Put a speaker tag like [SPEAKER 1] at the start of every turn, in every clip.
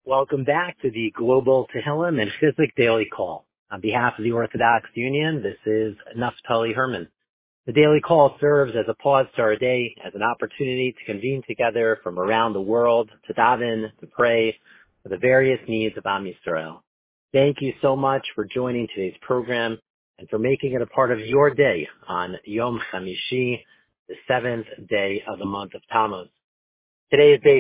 [SPEAKER 1] Welcome back to the Global Tehillim and Chizuk Daily Call. On behalf of the Orthodox Union, this is Naftali Herman. The Daily Call serves as a pause to our day, as an opportunity to convene together from around the world, to daven, to pray for the various needs of Am Yisrael. Thank you so much for joining today's program and for making it a part of your day on Yom Chamishi, the 7th day of the month of Tammuz. Today is day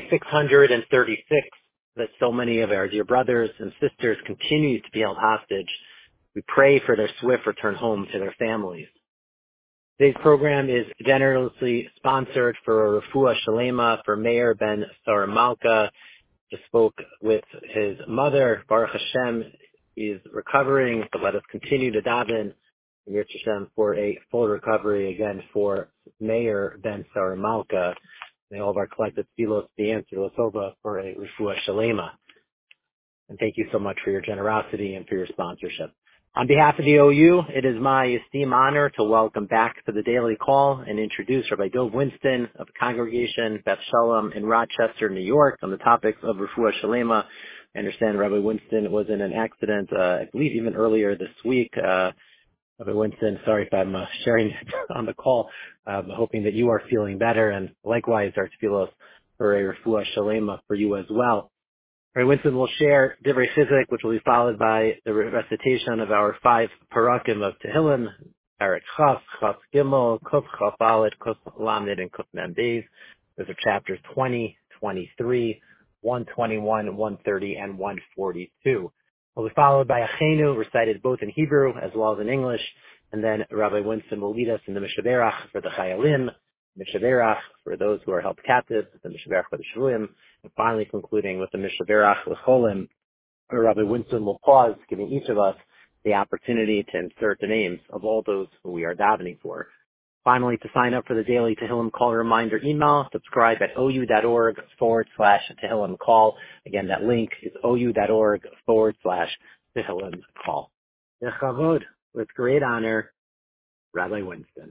[SPEAKER 1] 636 that so many of our dear brothers and sisters continue to be held hostage. We pray for their swift return home to their families. Today's program is generously sponsored for Refuah Shalema for Meir Ben Sar Malka. Just spoke with his mother, Baruch Hashem. He is recovering, but let us continue to daven Yirtzeh Hashem for a full recovery again for Meir Ben Sar Malka. May all of our collective tefillos be answered l'tova for a refuah shalema. And thank you so much for your generosity and for your sponsorship. On behalf of the OU, it is my esteemed honor to welcome back to the Daily Call and introduce Rabbi Dov Winston of the Congregation Beth Shalom in Rochester, New York, on the topics of refuah shalema. I understand Rabbi Winston was in an accident, I believe even earlier this week. Rabbi Winston, sorry if I'm sharing it on the call, hoping that you are feeling better, and likewise our tefillos for a refuah shalema for you as well. Rabbi Winston will share Divrei Chizuk, which will be followed by the recitation of our 5 parakim of Tehillim, Parak Chaf, Chaf Gimel, Kuf Chaf Aleph, Kuf Lamed, and Kuf Mem Beis. Those are chapters 20, 23, 121, 130, and 142. Will be followed by a chenu recited both in Hebrew as well as in English, and then Rabbi Winston will lead us in the Mishaberach for the Chayalim, Mishaberach for those who are held captive, the Mishaberach for the Shvuim, and finally concluding with the Mishaberach L'cholim, where Rabbi Winston will pause, giving each of us the opportunity to insert the names of all those who we are davening for. Finally, to sign up for the daily Tehillim Call reminder email, subscribe at ou.org/Tehillim Call. Again, that link is ou.org/Tehillim Call. Yechavod, with great honor, Rabbi Winston.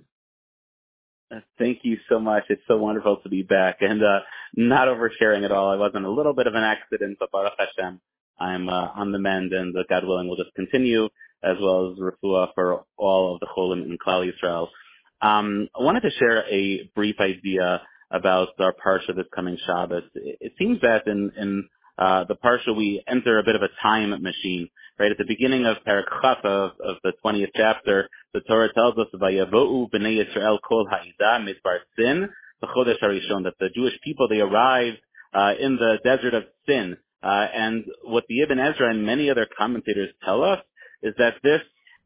[SPEAKER 2] Thank you so much. It's so wonderful to be back, and not oversharing at all. I was in a little bit of an accident, but Baruch Hashem, I'm on the mend, and God willing, we'll just continue, as well as refuah for all of the cholim in Klal Yisrael. I wanted to share a brief idea about our parsha this coming Shabbos. It seems that in the parsha we enter a bit of a time machine. Right at the beginning of Parak Chaf of the 20th chapter, the Torah tells us Vayavo'u b'nei Yisrael kol ha'ida midbar Sin b'chodesh harishon, that the Jewish people, they arrived in the desert of Sin. And what the Ibn Ezra and many other commentators tell us is that this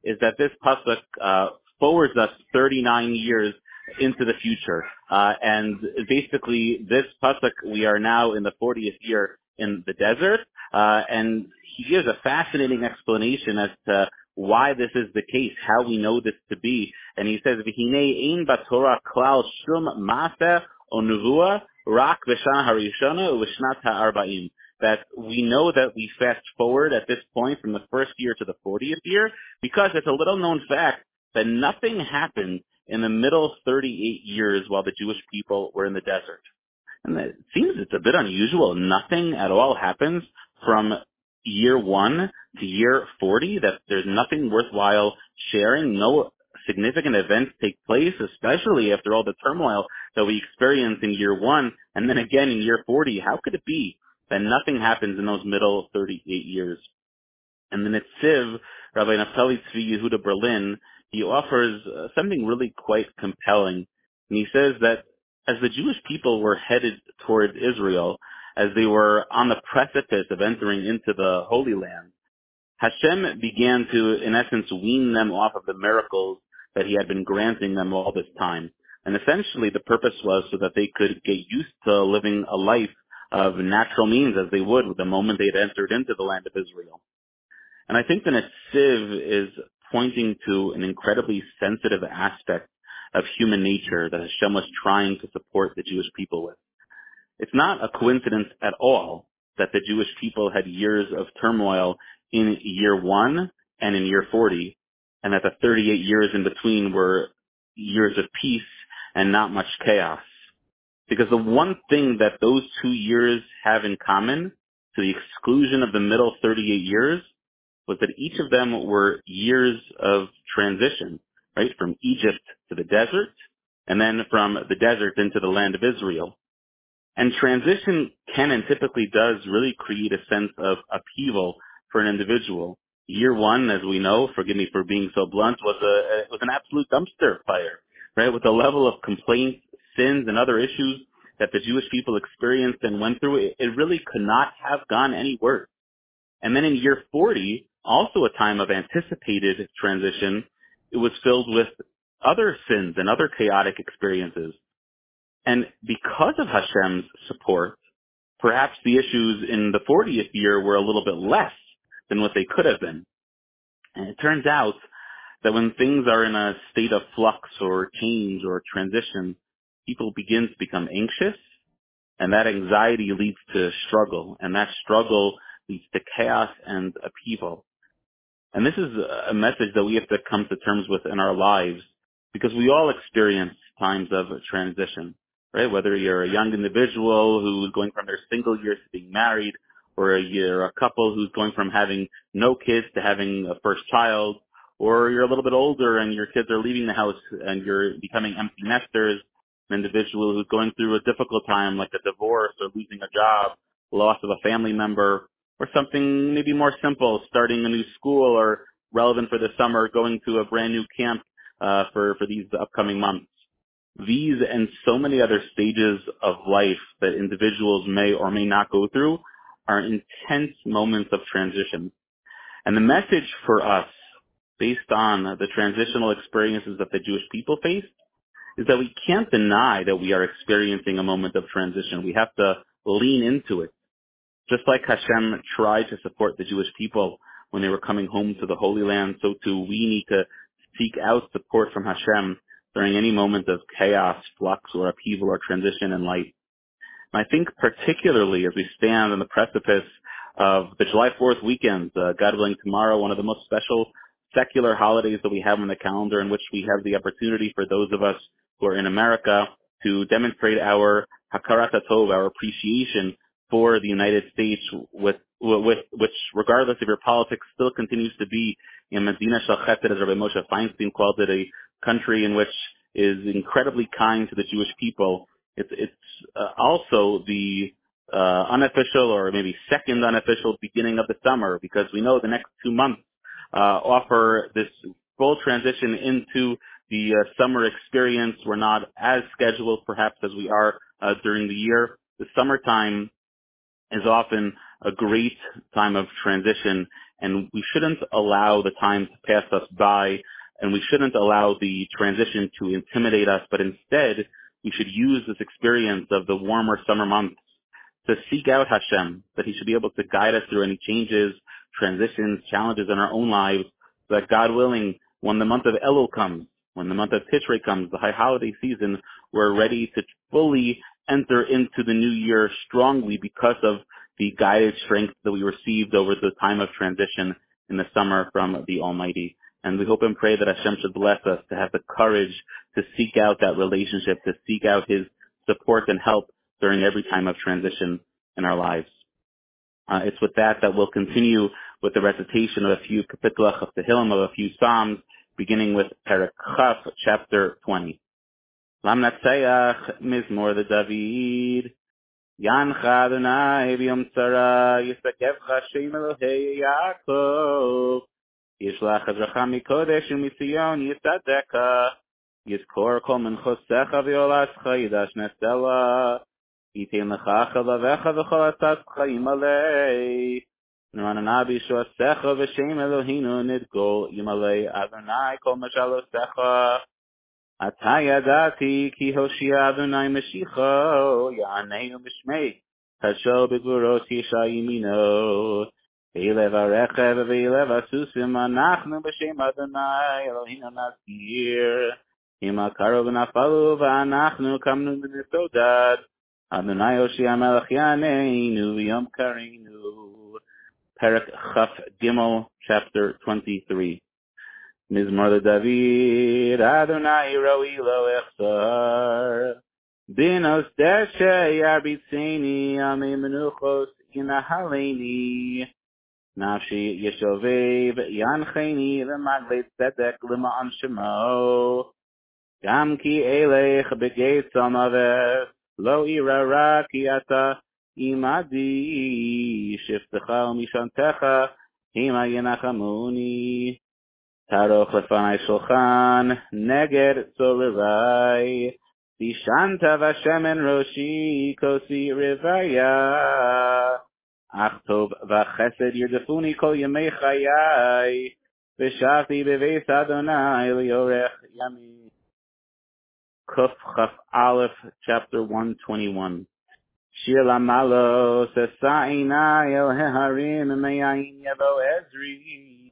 [SPEAKER 2] pasuk forwards us 39 years into the future. And basically, this pasuk, we are now in the 40th year in the desert. And he gives a fascinating explanation as to why this is the case, how we know this to be. And he says, V'hinei ein b'Torah klal shum ma'aseh o nevuah rak v'shana harishona u'v'shnat ha'arba'im. That we know that we fast forward at this point from the first year to the 40th year, because it's a little known fact that nothing happened in the middle 38 years while the Jewish people were in the desert. And it seems it's a bit unusual. Nothing at all happens from year 1 to year 40, that there's nothing worthwhile sharing. No significant events take place, especially after all the turmoil that we experience in year 1 and then again in year 40. How could it be that nothing happens in those middle 38 years? And then at Siv, Rabbi Naftali Tzvi Yehuda Berlin, he offers something really quite compelling. And he says that as the Jewish people were headed toward Israel, as they were on the precipice of entering into the Holy Land, Hashem began to, in essence, wean them off of the miracles that he had been granting them all this time. And essentially the purpose was so that they could get used to living a life of natural means as they would the moment they had entered into the land of Israel. And I think the Netziv is pointing to an incredibly sensitive aspect of human nature that Hashem was trying to support the Jewish people with. It's not a coincidence at all that the Jewish people had years of turmoil in year 1 and in year 40, and that the 38 years in between were years of peace and not much chaos. Because the one thing that those 2 years have in common, to the exclusion of the middle 38 years was that each of them were years of transition, right? From Egypt to the desert, and then from the desert into the land of Israel. And transition can and typically does really create a sense of upheaval for an individual. Year one, as we know, forgive me for being so blunt, was an absolute dumpster fire, right? With the level of complaints, sins, and other issues that the Jewish people experienced and went through, it really could not have gone any worse. And then in year 40, also a time of anticipated transition, it was filled with other sins and other chaotic experiences. And because of Hashem's support, perhaps the issues in the 40th year were a little bit less than what they could have been. And it turns out that when things are in a state of flux or change or transition, people begin to become anxious, and that anxiety leads to struggle, and that struggle leads to chaos and upheaval. And this is a message that we have to come to terms with in our lives, because we all experience times of transition, right? Whether you're a young individual who's going from their single years to being married, or you're a couple who's going from having no kids to having a first child, or you're a little bit older and your kids are leaving the house and you're becoming empty nesters, an individual who's going through a difficult time like a divorce or losing a job, loss of a family member, or something maybe more simple, starting a new school or relevant for the summer, going to a brand new camp for these upcoming months. These and so many other stages of life that individuals may or may not go through are intense moments of transition. And the message for us, based on the transitional experiences that the Jewish people faced, is that we can't deny that we are experiencing a moment of transition. We have to lean into it. Just like Hashem tried to support the Jewish people when they were coming home to the Holy Land, so too we need to seek out support from Hashem during any moment of chaos, flux, or upheaval or transition in life. And I think particularly as we stand on the precipice of the July 4th weekend, God willing tomorrow, one of the most special secular holidays that we have on the calendar, in which we have the opportunity for those of us who are in America to demonstrate our hakarat hatov, our appreciation for the United States, which, regardless of your politics, still continues to be in Medina Shel Chesed, as Rabbi Moshe Feinstein called it, a country in which is incredibly kind to the Jewish people. It's also the unofficial, or maybe second unofficial, beginning of the summer, because we know the next 2 months offer this full transition into the summer experience. We're not as scheduled perhaps as we are during the year. The summertime is often a great time of transition, and we shouldn't allow the time to pass us by, and we shouldn't allow the transition to intimidate us, but instead we should use this experience of the warmer summer months to seek out Hashem, that He should be able to guide us through any changes, transitions, challenges in our own lives, so that God willing, when the month of Elul comes, when the month of Tishrei comes, the high holiday season, we're ready to fully enter into the new year strongly because of the guided strength that we received over the time of transition in the summer from the Almighty. And we hope and pray that Hashem should bless us to have the courage to seek out that relationship, to seek out His support and help during every time of transition in our lives. It's with that we'll continue with the recitation of a few Kapitulach of Tehillim, of a few Psalms, beginning with Perek Chaf, chapter 20. Lam Natseach, Mizmor the David, Yancha Adonai b'yom tzara, Yisakevcha Shem Elohei Yaakov, Yishlach Ezracha mikodesh u'mitzion Yisadeka, Yizkor kol menchosecha v'yolascha Yidash Nesela, Yitin lecha chalavecha v'chol atas chayim alei, N'ranana b'yishuasecha v'shem Eloheinu nidgol yimalei Adonai kol mashalosecha, Ata yadati ki Hoshia Adonai Mashiach Ya'anenu B'shmei Hasho B'gvuros Yisha Yimino V'yilev HaRechev V'yilev HaSusim Anachnu B'shem Adonai Eloheinu Nazir Hima Karov Nafalu V'anachnu Kamnu B'nisodad Adonai Hoshia Melech Ya'anenu V'yom Karinu. Perek Chaf Gimel, chapter 23. Mizmor David, Adonai roi lo echsar. Binos deshe yarbitzeni, amei menuchos ינהלני. נפשי ישובב ינחני למעלה צדק למען שמו. גם כי אלך בגיא צמוות, לא אירא רע כי אתה עמדי. שפתך ומשענתך המה ינחמוני. תערוך לפני שולחן נגד צורריי. תשענת ושמן ראשי כוסי רוויה. אך טוב וחסד ירדפוני כל ימי חיי. ושבתי בבית אדוני לאורך ימים. Kuf chapter 121. Shir lamalos esa'inai el heharim me'ayin yavo Ezri.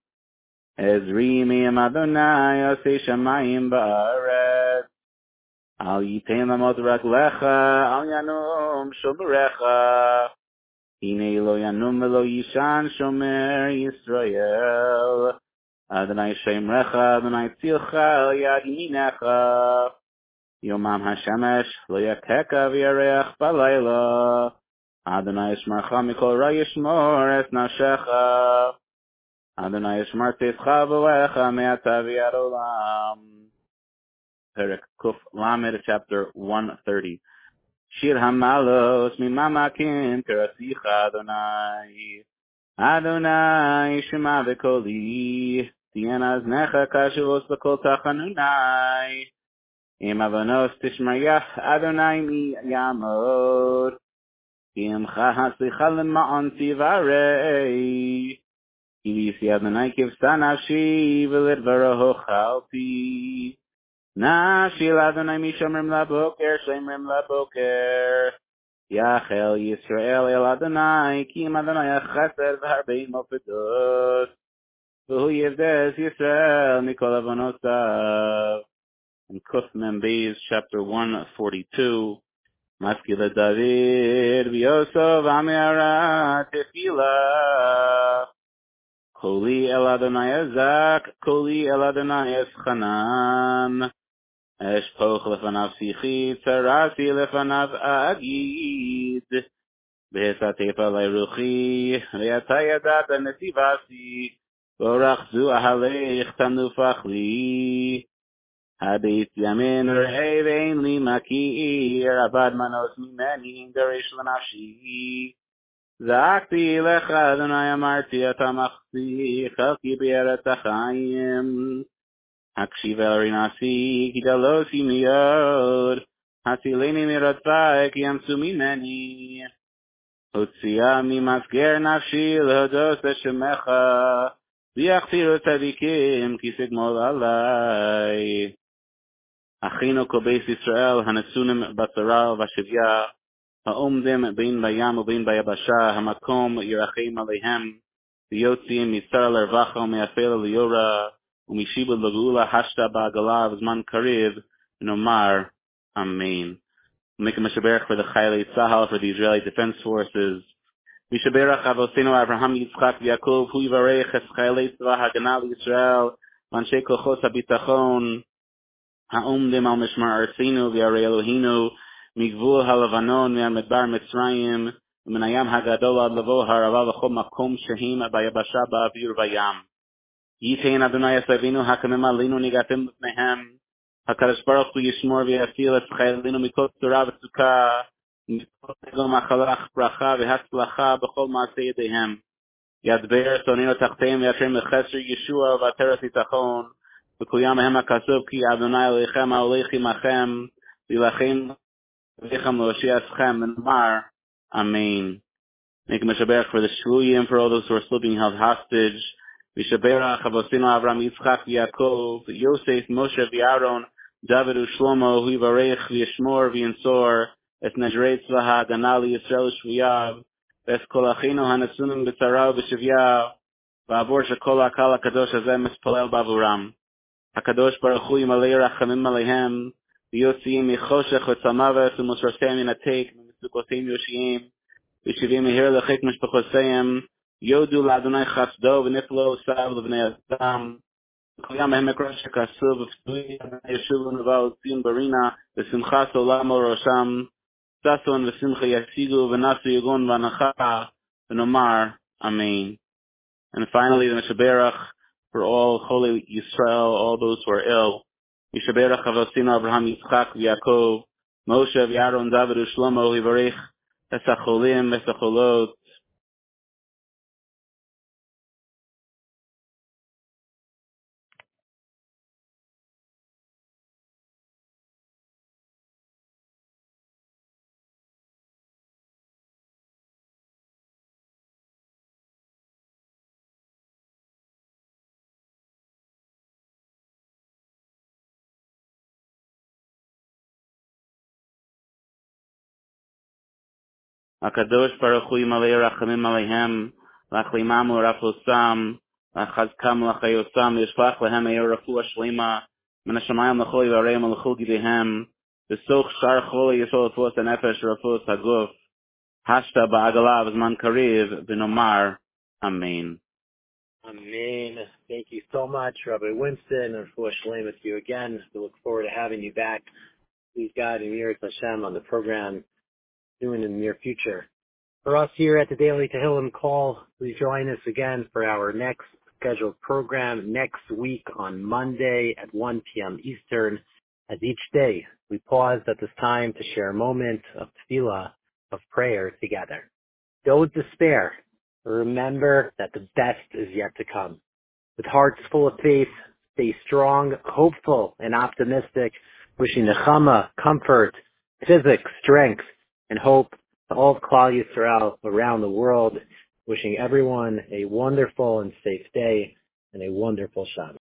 [SPEAKER 2] Ezri me'am Adonai osei shamayim ba'aretz. Al yitain lamot raglecha, al yanum shomerecha. Hine lo yanum velo yishan shomer Yisrael. Adonai shemrecha, Adonai tzilcha el yad yiminecha. Yomam hashemesh lo yakeka v'yareach balayla. Adonai yishmarcha mikol ra yishmor es nafshecha. Adonai yishmar teischa v'lecha me'ata v'yad olam. Perek Kuf Lamed, chapter 130. Shir hamalos mimamakim kerasicha Adonai. Adonai shema v'koli. Tien aznecha kashavos v'kol tachanunai. Im avanos tishmayach Adonai mi yamod. Im chahaslicha lema'an tivarei. Kivisi Adonai kivsa nafshi v'ledvaraho chalti. Nafshi l'Adonai mishamrim laboker shemrim laboker. Yachel Yisrael el Adonai ki im Adonai chesed v'harbein mofedot. V'hu yivdes Yisrael mikol avonosav. In Kuf Mem Beis, chapter 142, Maskila David, V'yosov Amira Tefila. Koli el Adonai Ezak, Koli el Adonai Eschanan. Eshpoch lefanav sichi, Tzarasi lefanav agid. Behesatefa leiruchi, Ve'ata yadata netivasi. Vorachzu ahaleich tanufach li. Habit yamin rei vein li makir, abad manos mimeni derish l'nafshi. Zakti lecha Adonai amarti atamachti, chalki be'eret hachayim. Hakshiv el rinasi, kidalosi miyod, hasileni mirotzai ki yamsu mimeni. Hotzia mimasger nafshi lehodos eshemecha, v'yachtiru tzadikim ki sigmol alai. Achinu kol beis Yisrael hanasunim basara v'shivya ha'omdim bein bayam ubein bayabasha hamakom yirachim aleihem v'yotziim mitzar l'ervacha u'me'afel l'yora u'mishibud l'geula hashta ba'agala v'zman kariv nomar Amen. Make a mishaberach for the Chayei Tzahal, for the Israeli Defense Forces. Mishaberach Avosenu Abraham Yitzchak Yaakov hu yivarech es Chayei Tzvah Hagana l'Yisrael v'anshei kochos habitachon ha'omdim al mishmar arsenu v'yarei Elohinu migvul halavanon me'amidbar Mitzrayim v'minayam hagadol ad lavo harava v'chol makom shehim bayabasha ba'avir v'yam. Yitein Adonai Esavinu hakamim alinu nigatim l'pnehem. HaKadosh Baruch Hu yishmor v'yafil es chayilinu mikol tzura v'tzukah mikol tegom achalach bracha v'hatzlacha b'chol ma'aseh yedehem. Yadber sonino tachteim v'yashem l'chesr Yeshua v'ateres yitachon v'kuyam mehem ha'kasuv ki Adonai Elohechem ha'olech imachem v'ilachem v'lechem l'oshiaschem v'nomar Amen. Make a mishaberach for the Shvuyim, for all those who are still being held hostage. Mishaberach Avosinu Avram Yitzchak Yaakov Yosef Moshe v'Aaron David u'Shlomo hu yivarech v'yishmor v'yinsor es Nezrei Tzvah Hagana l'Yisrael Shvuyav v'es kol achinu hanasunim b'tzara v'shivya v'avor shekol hakal hakadosh hazeh mispalel bavuram. HaKadosh Baruch Hu yimalei rachamim aleihem v'yotziim michoshech v'tzamavet u'mosroseim minatek v'mitzukoteim yoshiyim v'shivim mihir lechek mishpachoseim Yodu l'Adonai chasdo v'niflo sav l'vnei Adam. Kuyam mehem ekrosh kasuv v'ftui Adonai yeshuv l'neval tziyun barina v'simchas olam rosham Sason v'simcha yasigu v'nasu yugun v'anacha v'nomar. Amen. And finally, the Mishaberach for all holy Yisrael, all those who are ill. Mishaberach Avosina Abraham Yitzchak v'Yaakov, Moshe v'Aaron David u'Shlomo Yivarech Esacholim Esacholot. Akadosh Baruch Hu Yimalei Rachamim Aleihem, Lachlimamu Rafosam, Lachazkam Lachayosam, Yishfach Lehem Eir Rafua Shlema, Min HaShamayim L'chol Yivareim L'chol Gidehem, V'soch Shar Chol Yisol Fos HaNefesh Rafos HaGuf, Hashta Ba'agalav Zman Kariv, V'nomar, Amen.
[SPEAKER 1] Amen. Thank you so much, Rabbi Winston, and for Shalom with you again. We look forward to having you back. Please God and Yiras Hashem on the program soon in the near future. For us here at the Daily Tehillim Call, please join us again for our next scheduled program next week on Monday at 1 p.m. Eastern. As each day, we pause at this time to share a moment of tefillah, of prayer together. Don't despair. Remember that the best is yet to come. With hearts full of faith, stay strong, hopeful, and optimistic, wishing nechama, comfort, physics, strength, and hope to all of Klal Yisrael around the world, wishing everyone a wonderful and safe day and a wonderful Shabbat.